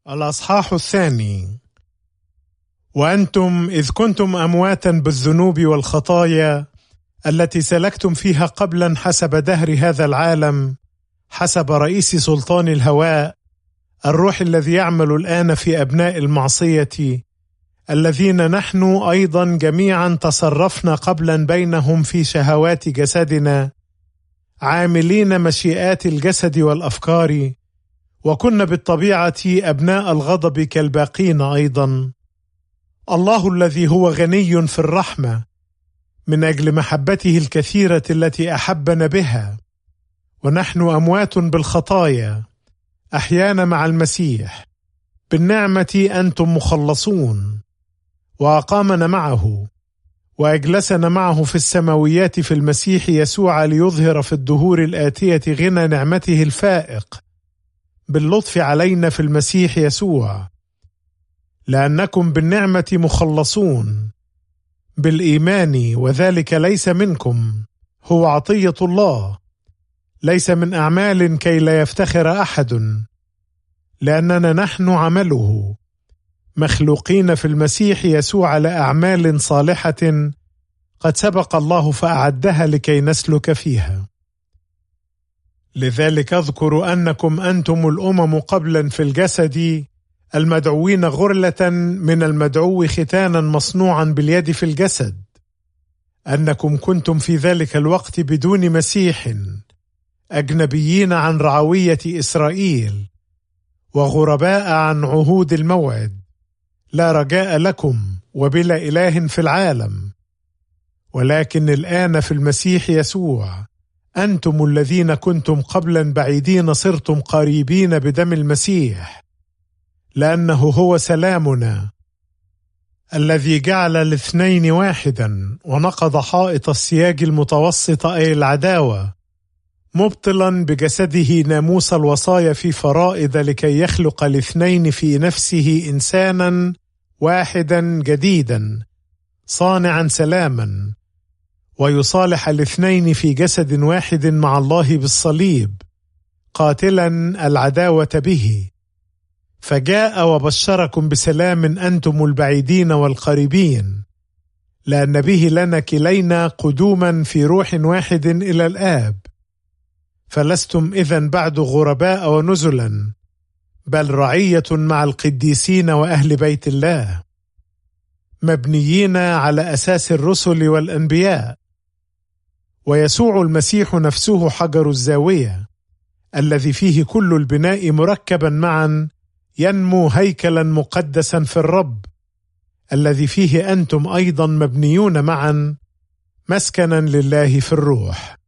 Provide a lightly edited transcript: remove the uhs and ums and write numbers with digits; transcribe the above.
الأصحاح 2. وأنتم إذ كنتم أمواتا بالذنوب والخطايا التي سلكتم فيها قبلا حسب دهر هذا العالم، حسب رئيس سلطان الهواء، الروح الذي يعمل الآن في أبناء المعصية، الذين نحن أيضا جميعا تصرفنا قبلا بينهم في شهوات جسدنا، عاملين مشيئات الجسد والأفكار، وكنا بالطبيعة أبناء الغضب كالباقين أيضا. الله الذي هو غني في الرحمة من أجل محبته الكثيرة التي أحبنا بها، ونحن أموات بالخطايا، أحيانا مع المسيح، بالنعمة أنتم مخلصون، وأقامنا معه، وأجلسنا معه في السماويات في المسيح يسوع، ليظهر في الدهور الآتية غنى نعمته الفائق باللطف علينا في المسيح يسوع، لأنكم بالنعمة مخلصون بالإيمان، وذلك ليس منكم، هو عطية الله، ليس من أعمال كي لا يفتخر أحد، لأننا نحن عمله، مخلوقين في المسيح يسوع لأعمال صالحة قد سبق الله فأعدها لكي نسلك فيها. لذلك أذكر أنكم أنتم الأمم قبلا في الجسد، المدعوين غرلة من المدعو ختانا مصنوعا باليد في الجسد، أنكم كنتم في ذلك الوقت بدون مسيح، أجنبيين عن رعوية إسرائيل، وغرباء عن عهود الموعد، لا رجاء لكم وبلا إله في العالم. ولكن الآن في المسيح يسوع أنتم الذين كنتم قبلا بعيدين صرتم قريبين بدم المسيح، لأنه هو سلامنا الذي جعل الاثنين واحدا، ونقض حائط السياج المتوسط أي العداوة، مبطلا بجسده ناموس الوصايا في فرائض، لكي يخلق الاثنين في نفسه إنسانا واحدا جديدا، صانعا سلاما، ويصالح الاثنين في جسد واحد مع الله بالصليب، قاتلا العداوة به، فجاء وبشركم بسلام أنتم البعيدين والقريبين، لأن به لنا كلينا قدوما في روح واحد إلى الآب، فلستم إذن بعد غرباء ونزلا، بل رعية مع القديسين وأهل بيت الله، مبنيين على أساس الرسل والأنبياء، ويسوع المسيح نفسه حجر الزاوية، الذي فيه كل البناء مركبا معا ينمو هيكلا مقدسا في الرب، الذي فيه أنتم أيضا مبنيون معا مسكنا لله في الروح.